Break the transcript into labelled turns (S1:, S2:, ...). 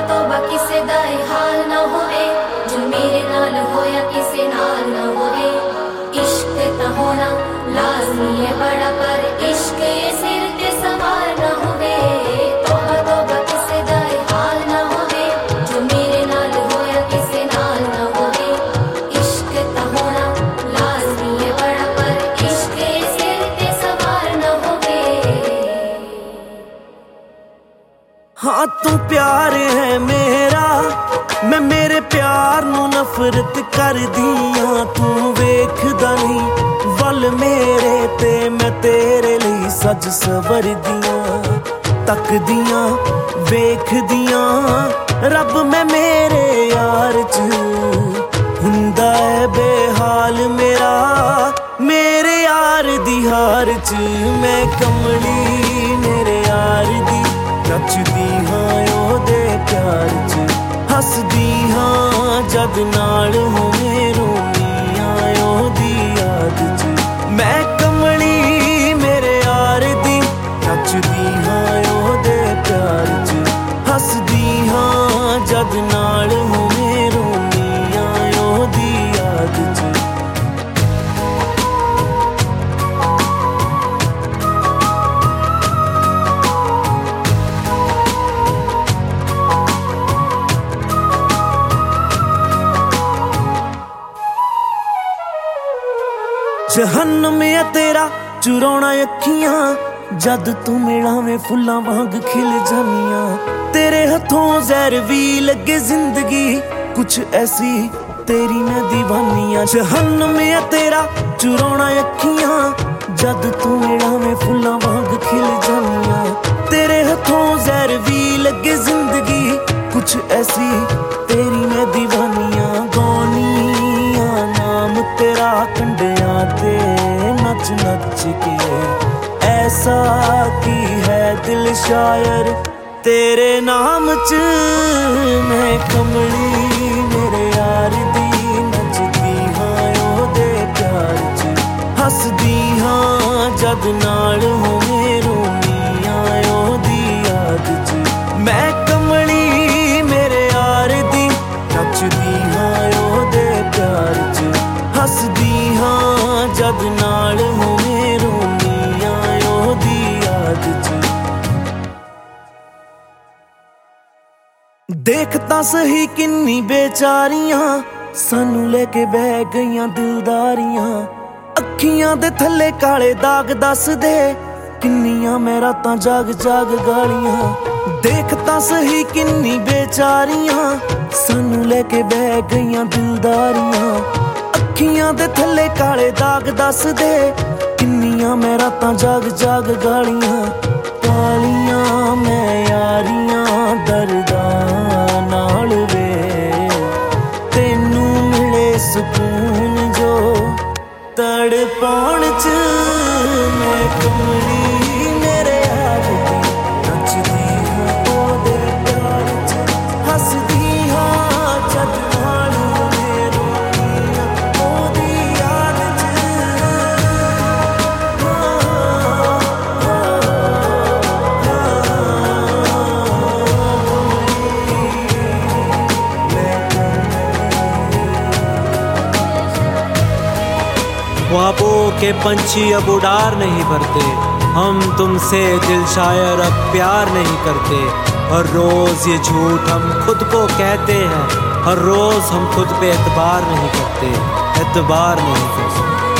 S1: तोबा किसे दा हाल ना होवे, जो मेरे नाल होया किसे नाल ना होवे। इश्क ता होना लाजमी है बड़ा, पर इश्क ये सिर ते सवार ना होवे। तोबा तोबा किसे दा हाल ना होवे, जो मेरे नाल होया किसे नाल ना होवे। इश्क ता होना लाजमी है बड़ा, पर इश्क ये सिर ते सवार ना होवे।
S2: हाँ तू प्यार है मेरा, मैं मेरे प्यार नू नफरत कर दिया। तू वेखदा नहीं वल मेरे ते, मैं तेरे लिए सज सवर दियां। तकदियां वेखदियां रब मैं मेरे यार च, हुंदा है बेहाल मेरा मेरे यार दी हार च। मैं कमली मेरे यार दी, नचदी हाँ ओदे प्यार च, हसदी हाँ जद नाल होवे, रोनी आयो दी याद च। मैं कमली मेरे यार दी, नचदी हाँ ओदे प्यार च, हसदी हाँ जद नाल होवे, रोनी आयो दी याद च। जहन्नम है तेरा चुराना अखियां, जद तू मिलावे फुल्लां वांग खिल जानियां। तेरे हथों जहर भी लगे जिंदगी कुछ ऐसी तेरी मैं दीवानियां। जहन्नम है तेरा चुराना अखियां, जद तू मिलावे फुल्लां वांग खिल जानियां। तेरे हथों जहर भी लगे जिंदगी कुछ ऐसी तेरी मैं दीवानियां। गौनिया नाम तेरा कंडिया ते नच नच के, ऐसा की है दिल शायर तेरे नाम च। मैं कमली मेरे यार दी, नचदी हाँ ओदे प्यार च, हसदी हाँ जद नाल होवे, रोनी आयो दी याद च। मैं कमली मेरे यार दी, नचदी हाँ ओदे प्यार च, हसदी हाँ जद नाल होवे, रोनी आयो दी याद च। देख तां सही किन्नी बेचारियां सानू लेके बह गईयां दिलदारियां। अखियां दे थल्ले काले दाग दस दे, किन्नियां मैं रातां जाग जाग गालियां। देख तां सही किन्नी बेचारियां सानू लेके बह गईयां दिलदारियां। अखियां दे थल्ले काले दाग दस दे, किन्नियां मैं रातां जाग जाग गालियां। कालियां मैं यारियां दर्दां नाल वे, तेनू मिले सुकून जो तड़पाउण च। मैं कमली मेरे यार दी, नचदी हाँ ओदे प्यार च, हसदी हाँ जद नाल होवे, रोनी ओदी याद च।
S3: ख्वाबों के पंछी अब उड़ार नहीं भरते, हम तुमसे दिल शायर अब प्यार नहीं करते। हर रोज ये झूठ हम खुद को कहते हैं, हर रोज हम खुद पे एतबार नहीं करते, एतबार नहीं करते।